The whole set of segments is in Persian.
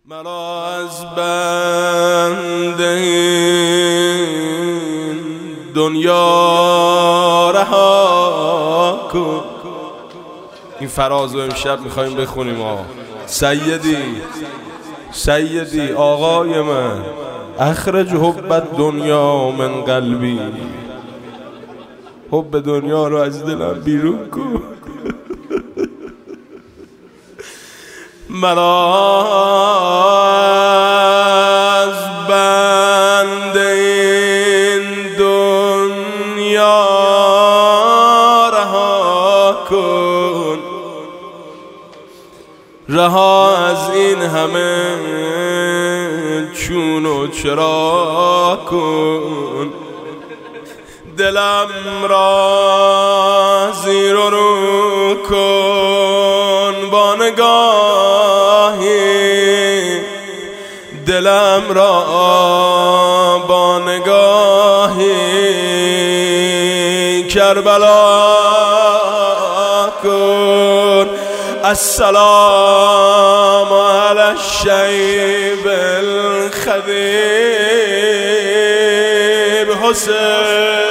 مرا از بند این دنیا رها کن. این فراز رو امشب میخواییم بخونیم. سیدی آقای من، اخرج حب الدنیا من قلبی، حب دنیا رو از دلم بیرون کن. مرا از بند این دنیا رها کن، رها از این همه چون و چرا کن. دلم را زیر و رو کن با نگاهی، دلم را با نگاهی کربلا کن. السلام علی الشیب الخدیب حسین.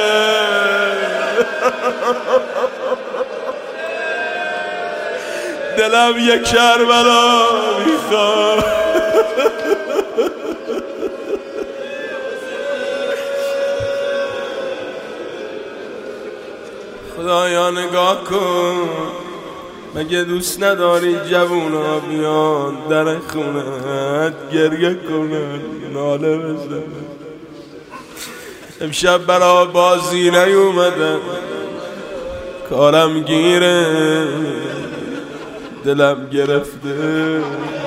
دلم یک کربلا میخواد. خدایا نگاه کن، مگه دوست نداری جوونا بیان در خونت گریه کنن، ناله بزنن؟ امشب برا بازی نیومدن، کارم گیره، دلم گرفته.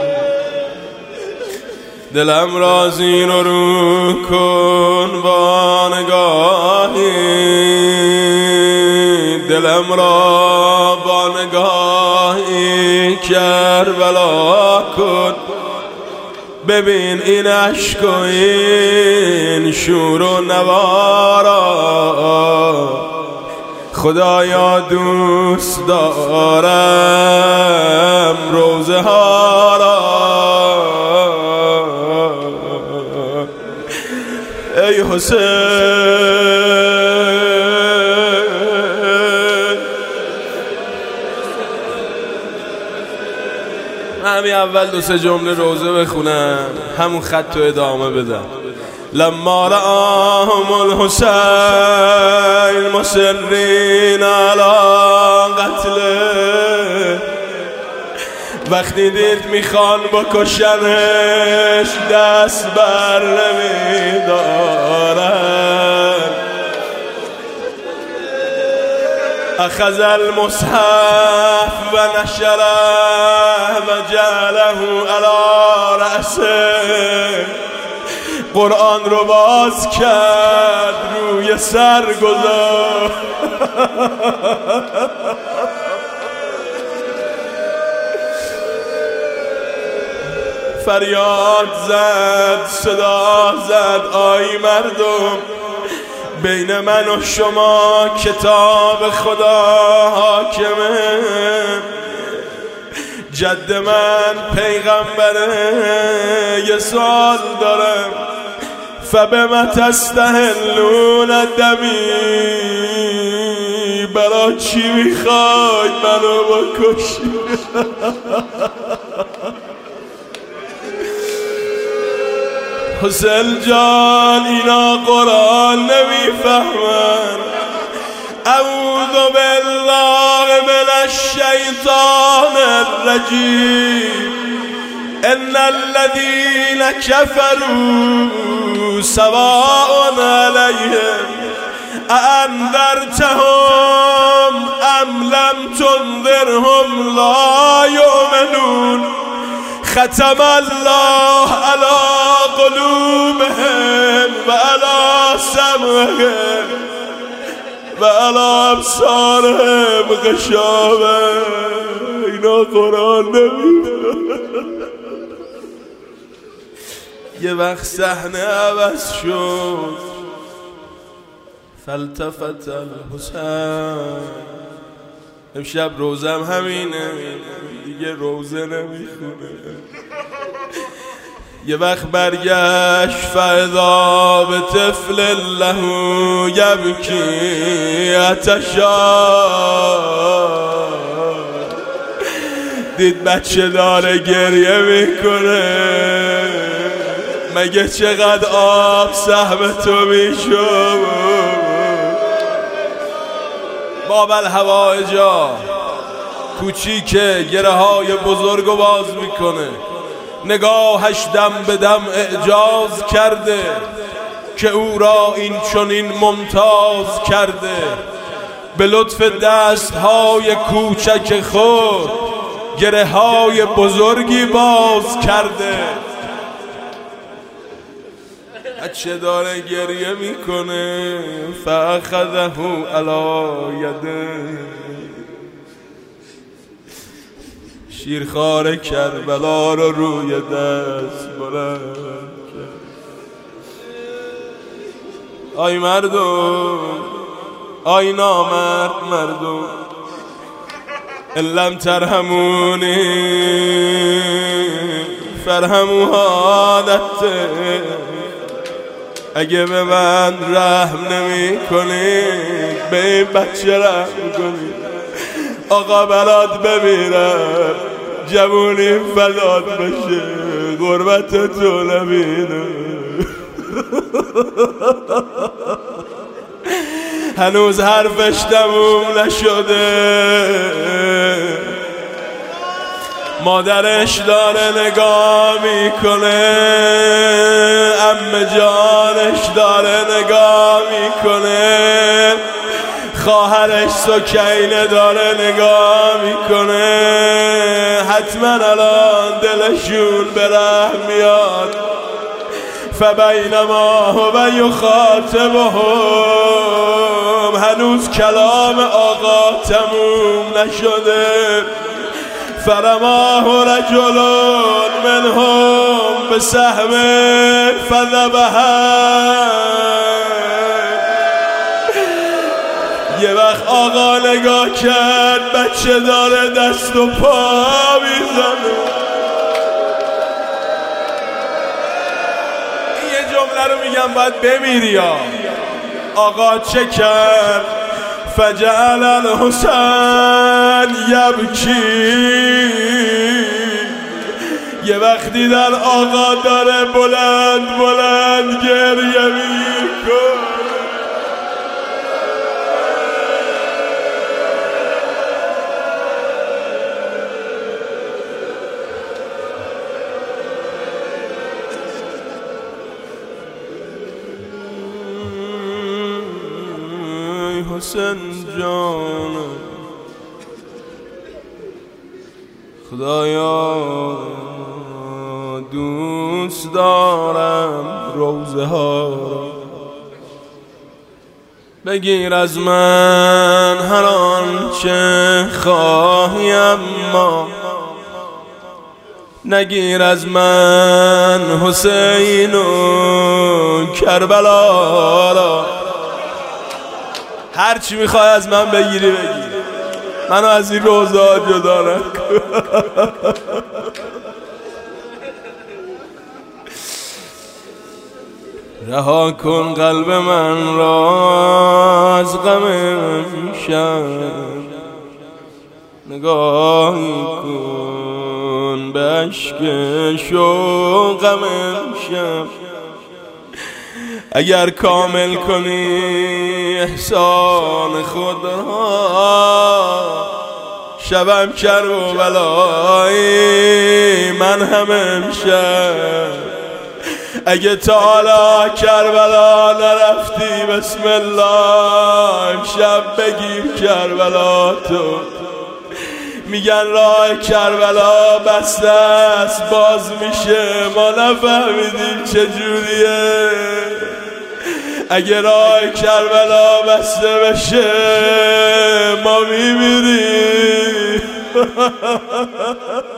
دلم را زیر و رو کن با نگاهی، دلم را با نگاهی کربلا کن. ببین این عشق و این شور و نوارا، خدایا دوست دارم روزه ها را. ای حسین، همین اول دو سه جمله روزه بخونم، همون خط رو ادامه بدم. لما رآهم الحسین مصرین علی قتله، وقتی دید میخوان بکشنش دست بر نمیدارن، اخذ المصحف و نشره و جعله علی رأسه، قرآن رو باز کرد روی سر گذاشت. فریاد زد، صدا زد، آی مردم، بین من و شما کتاب خدا حاکمه. جد من پیغمبره، یه سوال دارم، فبما تستحلون دمی، برا چی میخوای منو بکشی؟ حسین جان اینا قرآن نمیفهمن. اعوذ بالله من الشیطان الرجیم. ان الذين كفروا سواء عليهم أأنذرتهم ام لم تنذرهم لا يؤمنون. ختم الله على قلوبهم وعلى سمعهم وعلى ابصارهم غشاوة. اینا قرآن نمیفهمن. یه وقت صحنه عوض شد، فالتفت الحسین. امشب روزم همینه، دیگه روزه نمیخونه. یه وقت برگشت فاذا به طفل له یبکی عطشا، دید بچه داره گریه میکنه، مگه چقدر آب سهم تو میشد. باب الحوائجا کوچیکه گره های بزرگو باز میکنه، نگاهش دم به دم اعجاز کرده که او را این چنین ممتاز کرده. به لطف دستهای کوچک خود گره های بزرگی باز کرده. بچه داره گریه میکنه، فاخذه علی یده، شیرخوار کربلا رو روی دست بلند کرد. آی مردم، آی نامرد مردم، ان لم ترحمونی فرحموا حالته، اگه به من رحم نمی کنید به این بچه رحم کنید. آقا برات بمیرم، جوونی فدات بشه، غربت تو نبینه. هنوز حرفش تموم نشده، مادرش داره نگاه میکنه، عمه جانش داره نگاه میکنه، خواهرش سکینه داره نگاه میکنه. حتما الان دلشون به رحم میاد. فبینما هو یخاطبهم، هنوز کلام آقا تموم نشده. فرماه رجل منهم بسهم فذبحه، یه وقت آقا نگاه کرد بچه داره دست و پا میزنه. این یه جمله رو میگم باید بمیری یا آقا چه کرد؟ فجعل الحسین یبکی، یه وقت دیدن آقا داره بلند بلند گریه میکنه. حسین جان خدایا دوست دارم روزه ها، بگیر از من هر آنچه خواهی، اما نگیر از من حسین و کربلا را. هر چی میخوای از من بگیری بگیر، منو از این روزا جدا نکن. رها کن قلب من را از غم امشب، نگاهی کن به اشک شوقم امشب. اگر کامل کنی احسان خود را، شبم کربلایی من هم امشب. اگه تا حالا کربلا نرفتی بسم الله امشب بگیر کربلا تو. میگن راه کربلا بسته است باز میشه، ما نفهمیدیم چجوریه. اگه راه کربلا بسته بشه ما میمیریم.